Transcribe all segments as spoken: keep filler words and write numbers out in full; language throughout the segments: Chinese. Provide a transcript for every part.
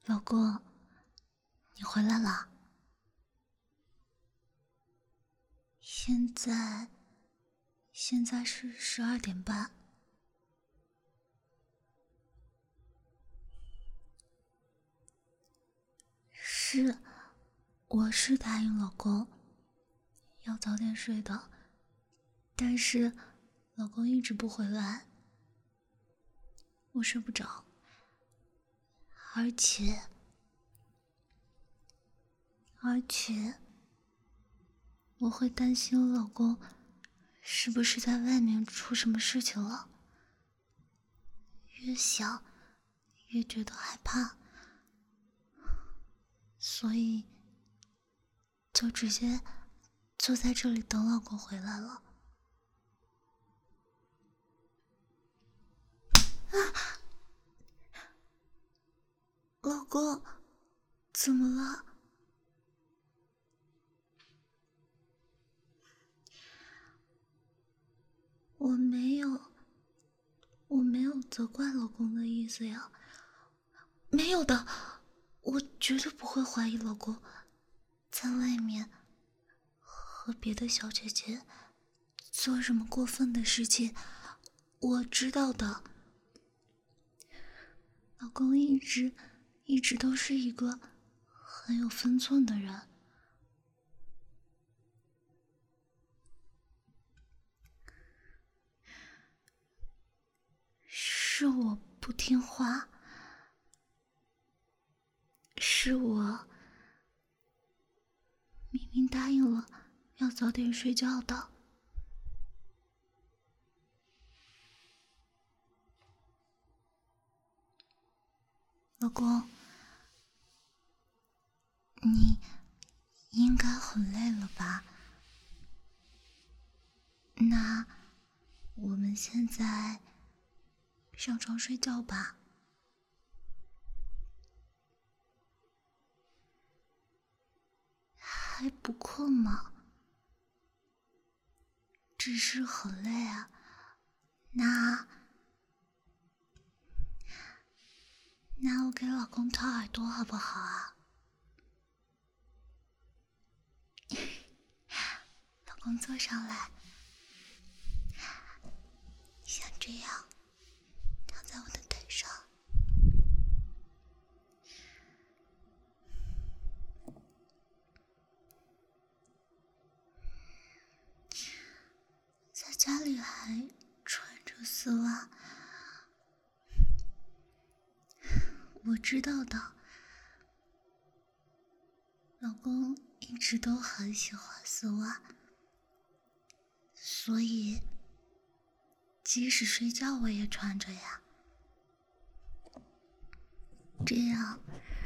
老公，你回来了。现在，现在是十二点半。是，我是答应老公要早点睡的，但是老公一直不回来，我睡不着，而且，而且。我会担心我老公是不是在外面出什么事情了，越想越觉得害怕，所以就直接坐在这里等老公回来了。啊！老公，怎么了？我没有，我没有责怪老公的意思呀，没有的，我绝对不会怀疑老公在外面和别的小姐姐做什么过分的事情，我知道的。老公一直一直都是一个很有分寸的人。是我不听话，是我明明答应了要早点睡觉的。老公，你应该很累了吧？那我们现在上床睡觉吧。还不困吗？只是很累啊。那那我给老公掏耳朵好不好啊？老公坐上来，像这样躺在我的腿上。在家里还穿着丝袜，我知道的，老公一直都很喜欢丝袜，所以即使睡觉我也穿着呀。这样，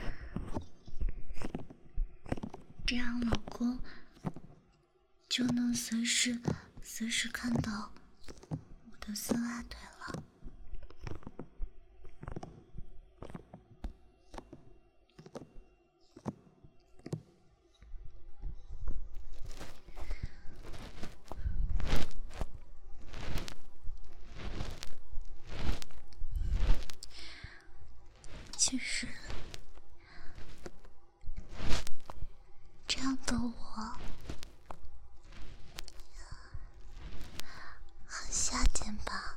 这样老公就能随时随时看到我的丝袜腿了。其实，这样的我很下贱吧？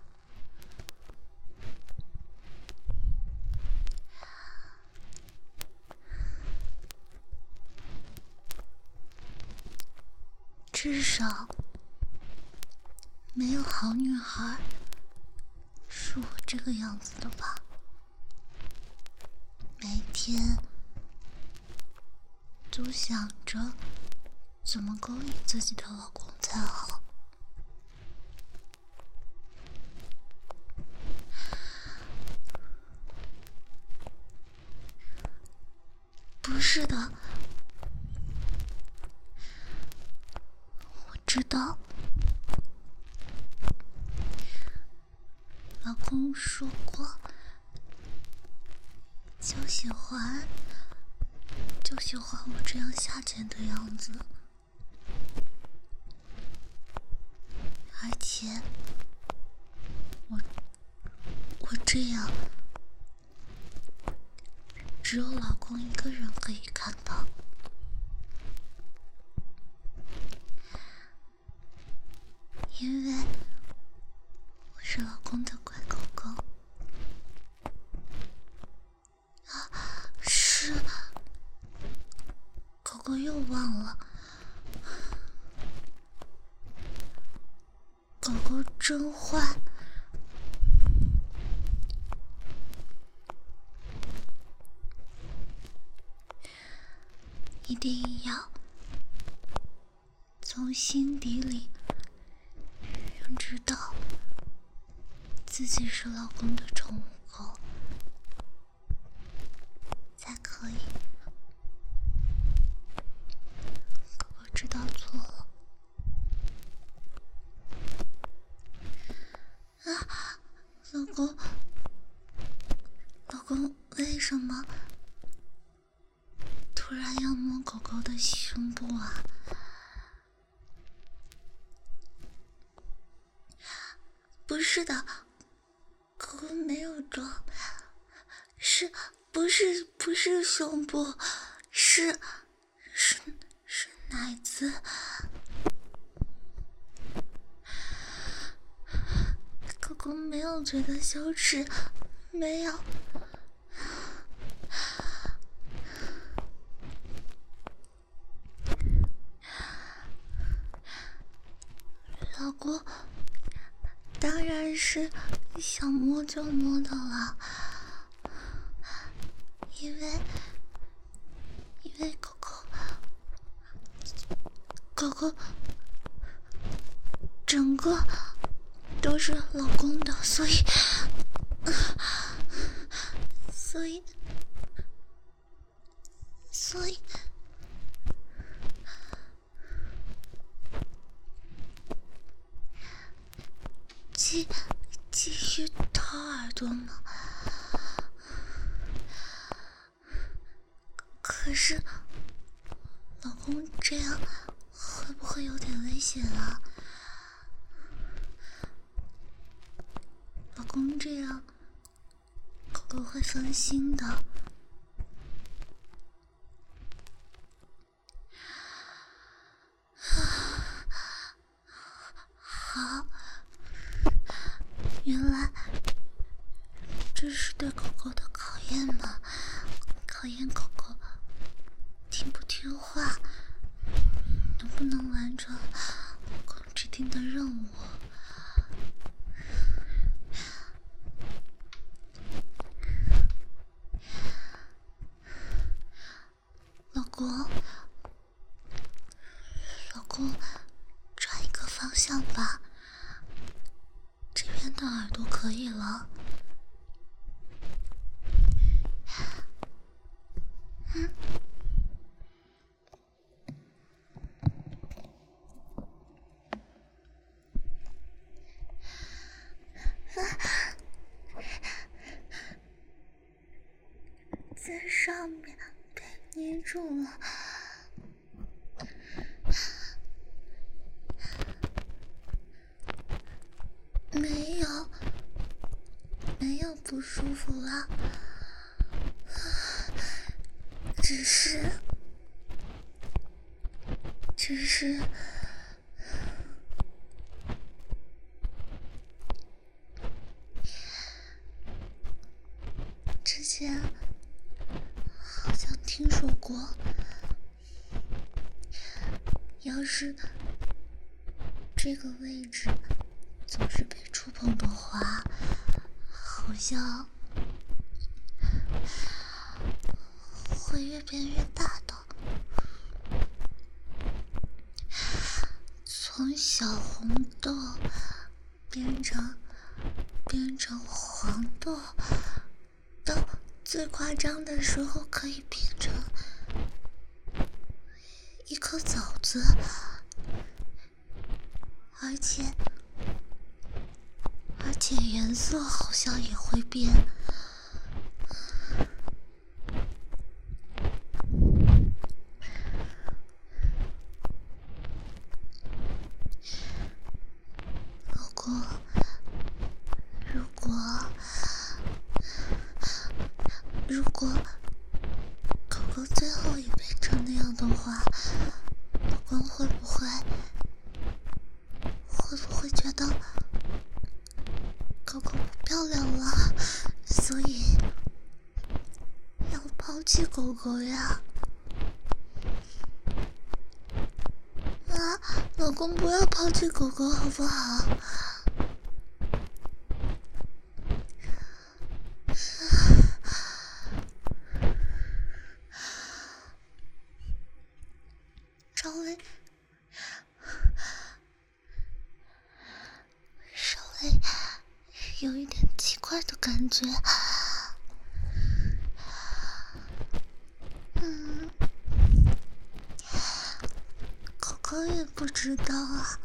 至少没有好女孩是我这个样子的吧？每天都想着怎么勾引自己的老公才好。不是的，我知道，老公说过，就喜欢，就喜欢我这样下贱的样子，而且我我这样只有老公一个人可以看到，因为我是老公的乖狗狗。啊，是，狗狗又忘了，狗狗真坏。一定要从心底里让知道自己是老公的宠物狗才可以。狗狗知道错了啊，老公，老公，为什么突然要摸狗狗的胸部啊？不是的，狗狗没有装，是不是不是胸部，是是是奶子。狗狗没有觉得羞耻，没有。老公当然是想摸就摸的了，因为因为狗狗狗狗整个都是老公的，所以所以所以继继续掏耳朵吗？可是老公这样会不会有点危险啊？老公这样狗狗会分心的。好，原来这是对狗狗的考验吗？考验狗狗听不听话，能不能完成老公指定的任务。老公，老公，转一个方向吧，这边的耳朵可以了。嗯。在上面被捏住了。没有，没有不舒服了，只是，只是，之前好像听说过，要是这个位置总是被触碰的话，好像会越变越大的，从小红豆变成变成黄豆，到最夸张的时候可以变成一颗枣子，而且而且颜色好像也会变。老公，如果如果弃狗狗呀？啊，老公不要抛弃狗狗好不好？稍微稍微有一点奇怪的感觉。嗯，狗狗也不知道啊，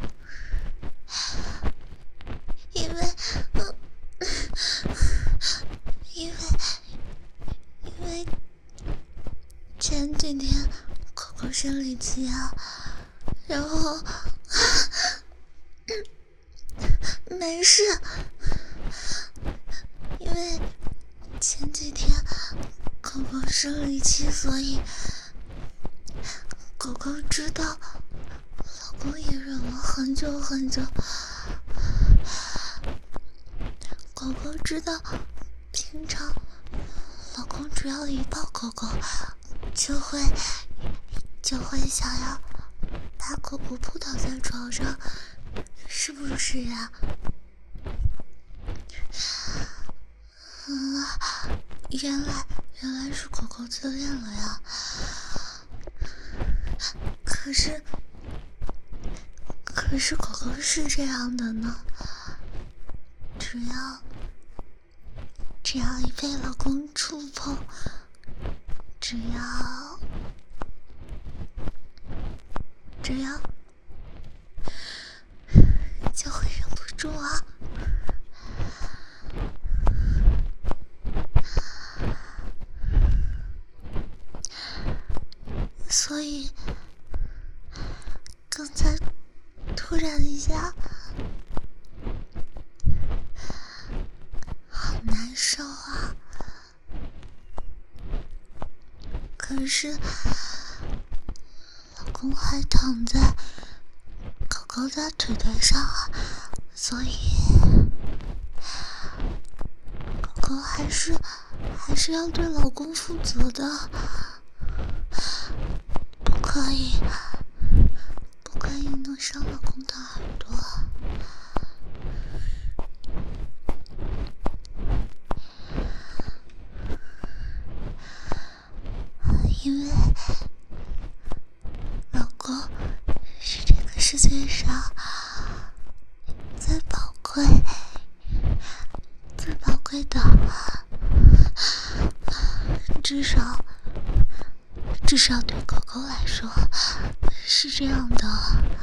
因为，嗯，因为，因为前几天狗狗生理期啊，然后，没事，因为前几天狗狗生理期，所以狗狗知道老公也忍了很久很久。狗狗知道平常老公只要一抱狗狗就会就会想要把狗狗扑倒在床上，是不是呀？嗯，原来原来是狗狗自恋了呀。可是可是狗狗是这样的呢，只要只要一被老公触碰，只要只要就会忍不住啊。所以刚才突然一下好难受啊，可是老公还躺在狗狗的腿腿上啊，所以狗狗还是还是要对老公负责的，不可以不可以弄伤老公的耳朵。因为老公是这个世界上最宝贵最宝贵的，至少至少对狗狗来说是这样的。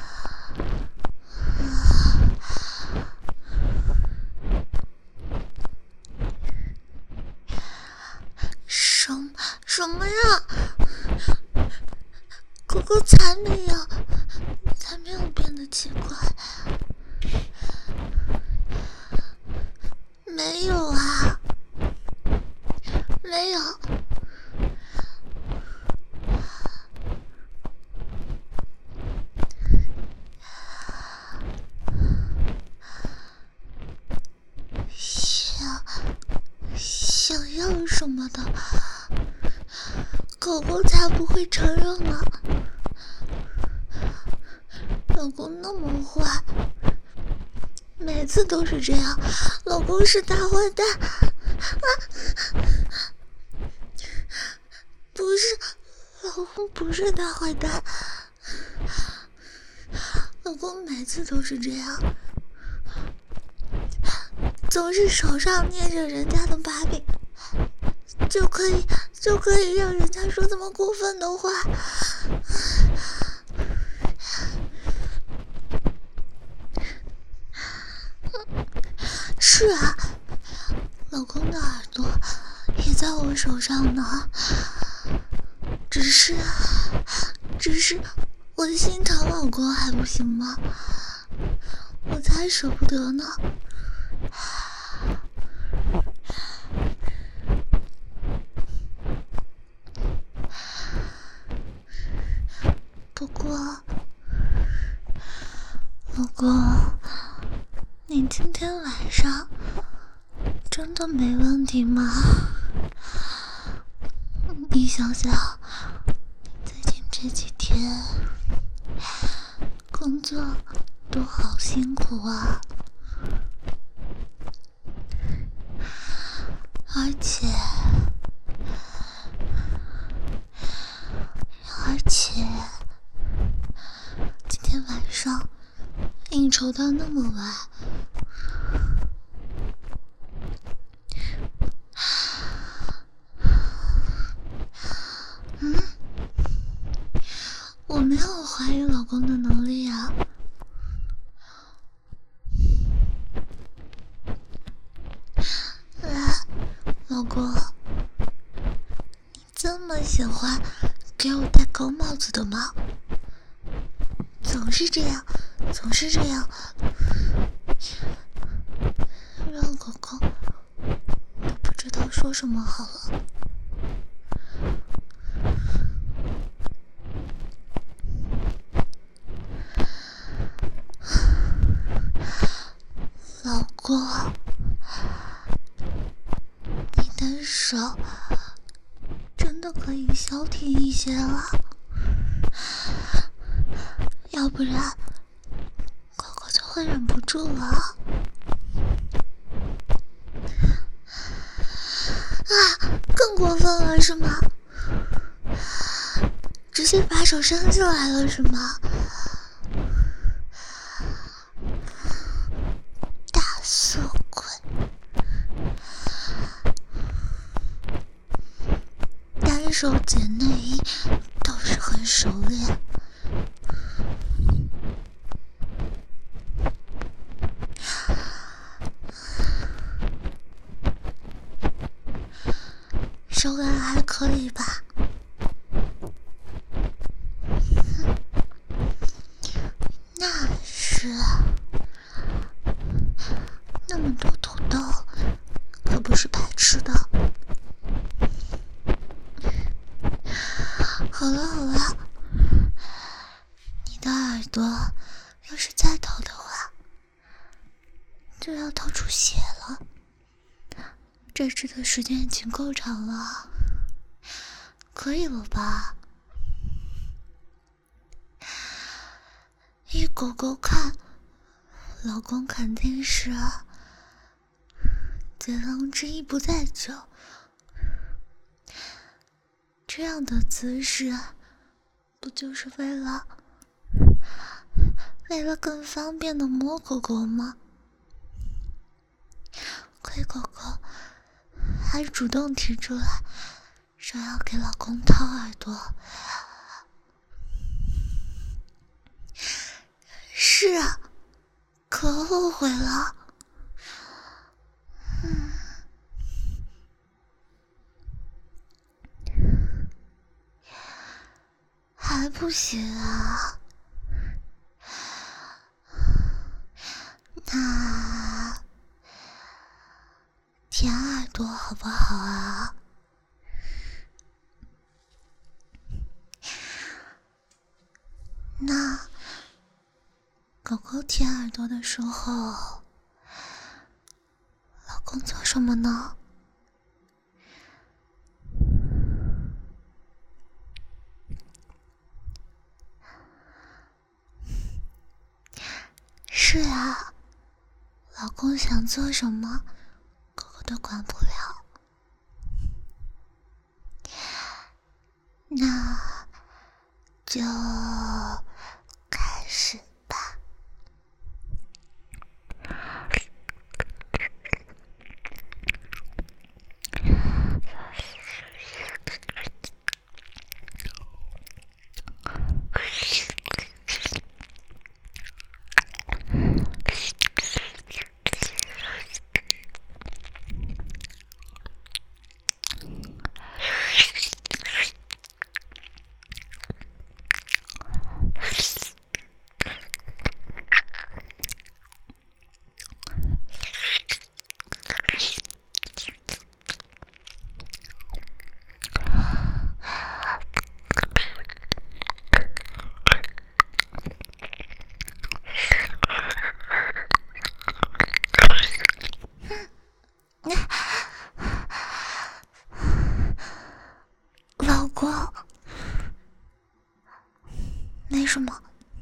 什什么呀？狗狗才没有，才没有变得奇怪，没有啊，没有。想想要什么的，狗狗才不会承认呢。老公那么坏，每次都是这样。老公是大坏蛋啊！不是，老公不是大坏蛋。老公每次都是这样，总是手上捏着人家的把柄，就可以就可以让人家说这么过分的话。是啊，老公的耳朵也在我手上呢，只是只是我心疼老公还不行吗？我才舍不得呢。不过老公，你今天晚上真的没问题吗？你你想想，最近这几天工作都好辛苦啊，而且而且今天晚上应酬到那么晚，嗯，我没有怀疑老公的能力啊。来，老公，你这么喜欢给我戴高帽子的吗？总是这样，总是这样，让狗狗都不知道说什么好了。老公，你的手真的可以消停一些了，要不然狗狗就会忍不住了。啊，更过分了是吗？直接把手伸进来了是吗？大色鬼，单手解内衣倒是很熟练。手感还可以吧？那是，那么多土豆可不是白吃的。好了好了，你的耳朵要是再掏的话，就要掏出血了。这次的时间已经够长了，可以了吧？依狗狗看，老公肯定是解放之意不在酒。这样的姿势，不就是为了为了更方便的摸狗狗吗？亏狗狗还主动提出来说要给老公掏耳朵。是啊，可后悔了。嗯，还不行啊？那舔耳朵好不好啊？那狗狗舔耳朵的时候，老公做什么呢？是啊，老公想做什么，狗狗都管不了。那就开始吧。 公，没什么。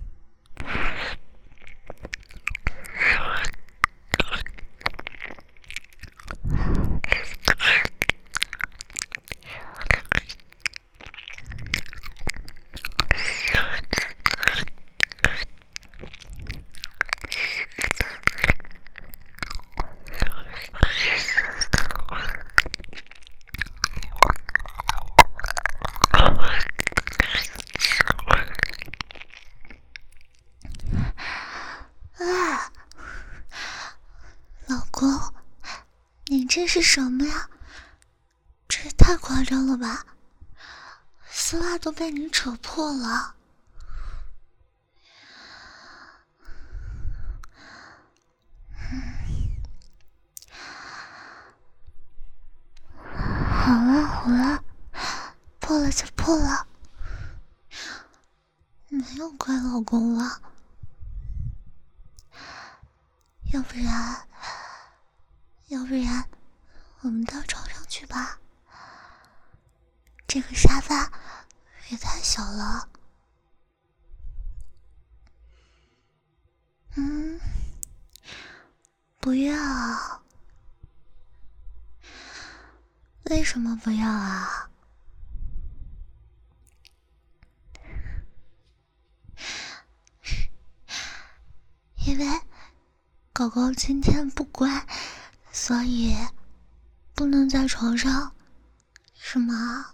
啊，老公，你这是什么呀？这也太夸张了吧！丝袜都被你扯破了。好了好了，破了就破了，没有怪老公了。要不然，要不然，我们到床上去吧。这个沙发也太小了。嗯，不要。为什么不要啊？因为狗狗今天不乖，所以不能在床上，是吗？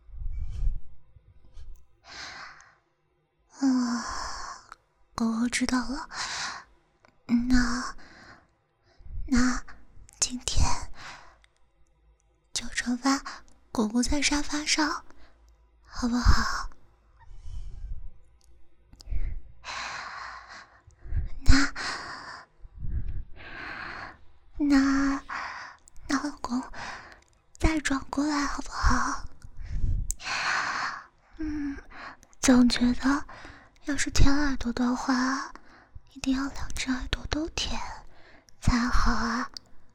嗯，狗狗知道了。那那今天就惩罚狗狗在沙发上，好不好？那那那老公再转过来好不好？嗯，总觉得要是舔耳朵的话，一定要两只耳朵都舔才好啊。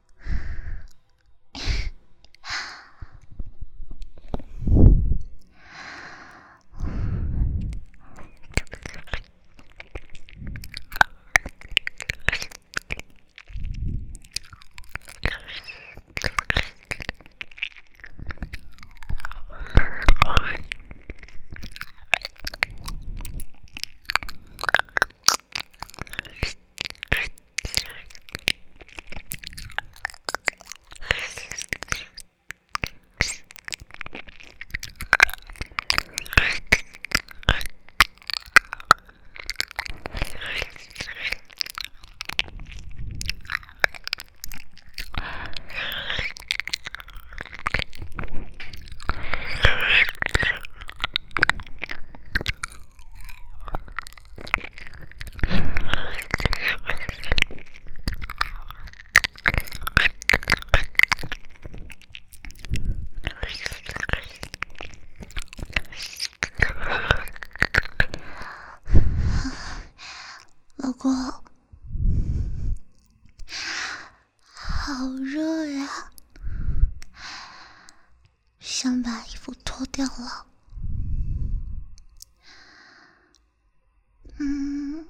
老公，好热呀，想把衣服脱掉了。嗯，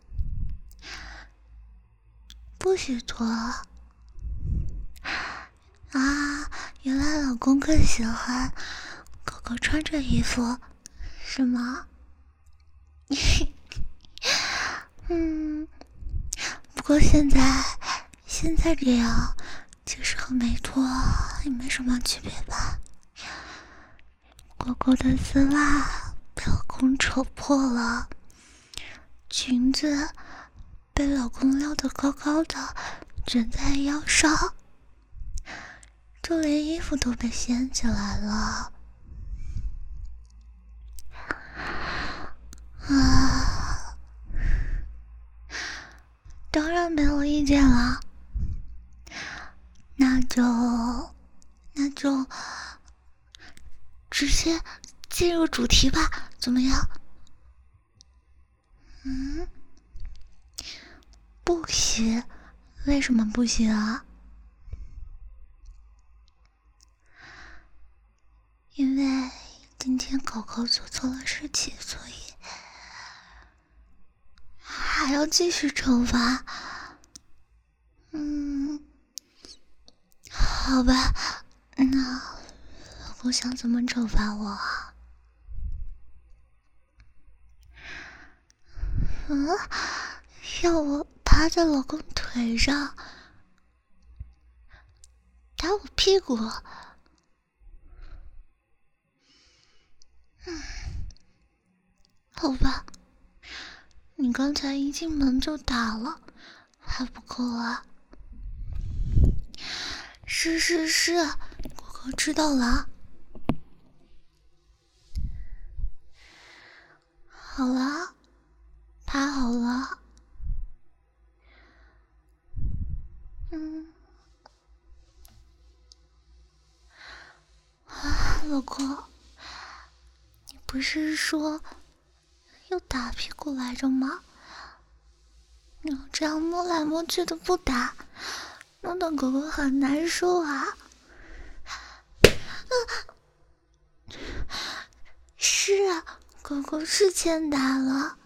不许脱啊！原来老公更喜欢狗狗穿着衣服，是吗？嗯，不过现在现在这样其实和没脱也没什么区别吧。狗狗的丝袜被老公扯破了，裙子被老公撩得高高的卷在腰上，就连衣服都被掀起来了。啊，当然没有意见了，那就那就直接进入主题吧，怎么样？嗯，不行，为什么不行啊？因为今天天狗狗做错了事情，所以还要继续惩罚。嗯，好吧，那老公想怎么惩罚我啊？嗯，要我趴在老公腿上打我屁股？嗯，好吧，你刚才一进门就打了，还不够啊？是是是，狗狗知道了。好了，趴好了。嗯，啊，老公，你不是说要打屁股来着吗？你这样摸来摸去的不打，弄得狗狗很难受啊。啊，是啊，狗狗是欠打了。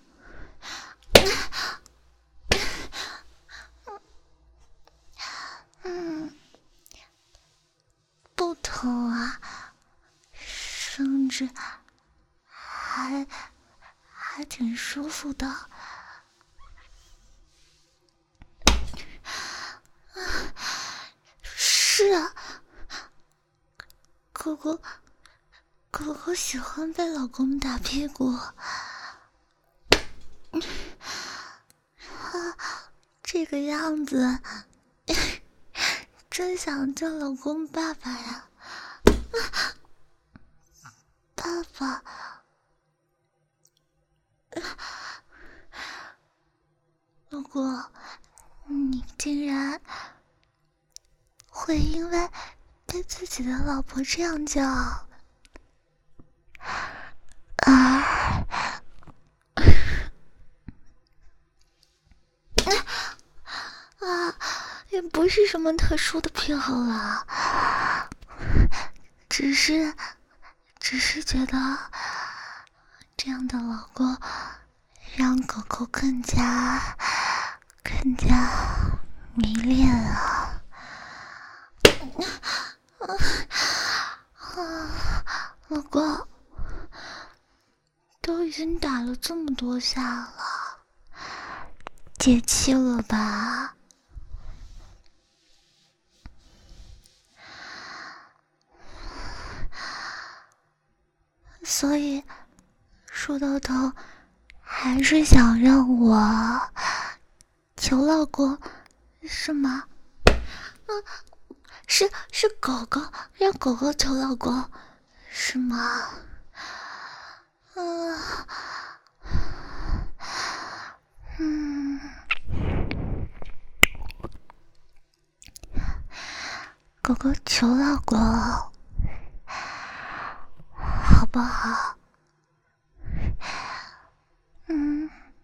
嗯，不疼啊，甚至还还挺舒服的。是啊，狗狗狗狗喜欢被老公打屁股。啊，这个样子真想叫老公爸爸呀。爸爸，老公，你竟然会因为被自己的老婆这样叫啊？啊，也不是什么特殊的癖好啦，只是只是觉得这样的老公让狗狗更加更加迷恋啊。啊，老公，都已经打了这么多下了，解气了吧？所以说到头还是想让我求老公是吗？嗯，是是狗狗让狗狗求老公是吗？嗯嗯，狗狗求老公好不好？嗯，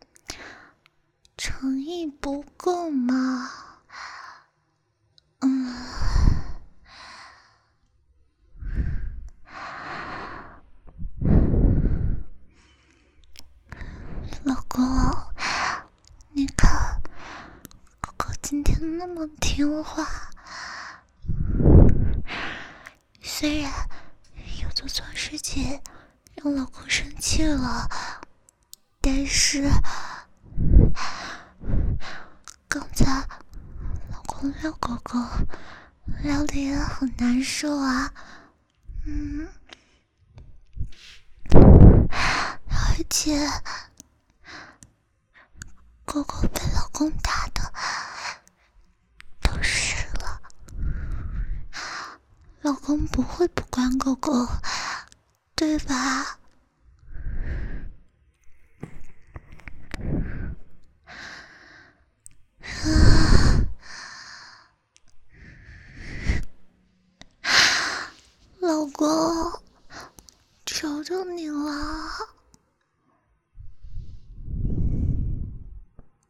诚意不够吗？嗯，老公，你看狗狗今天那么听话，虽然有做错事情让老公生气了，但是刚才老公撩狗狗撩的也很难受啊。嗯，而且狗狗被老公打的都湿了，老公不会不管狗狗对吧？老公，求求你了，